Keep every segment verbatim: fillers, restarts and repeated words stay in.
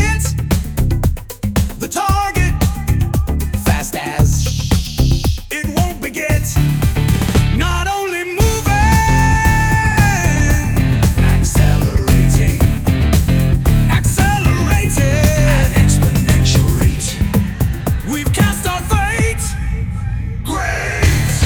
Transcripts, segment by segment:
hit the target fast as it won't beget. Not only moving, accelerating, accelerating at exponential rate. We've cast our fate. Great.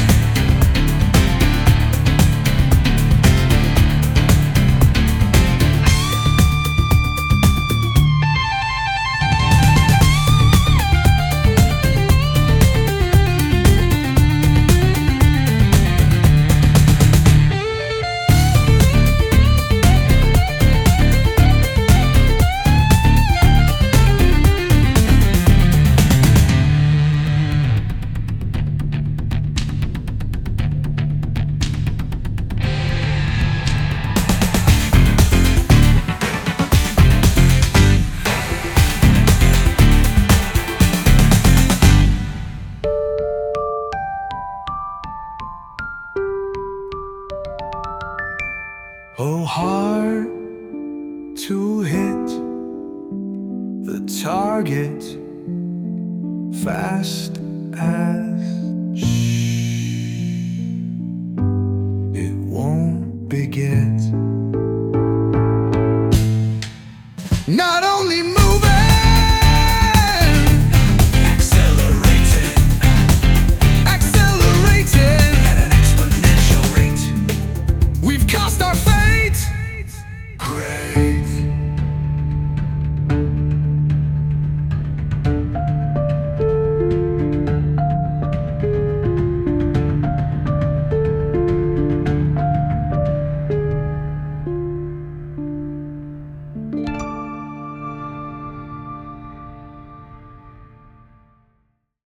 Oh, hard to hit the target fast as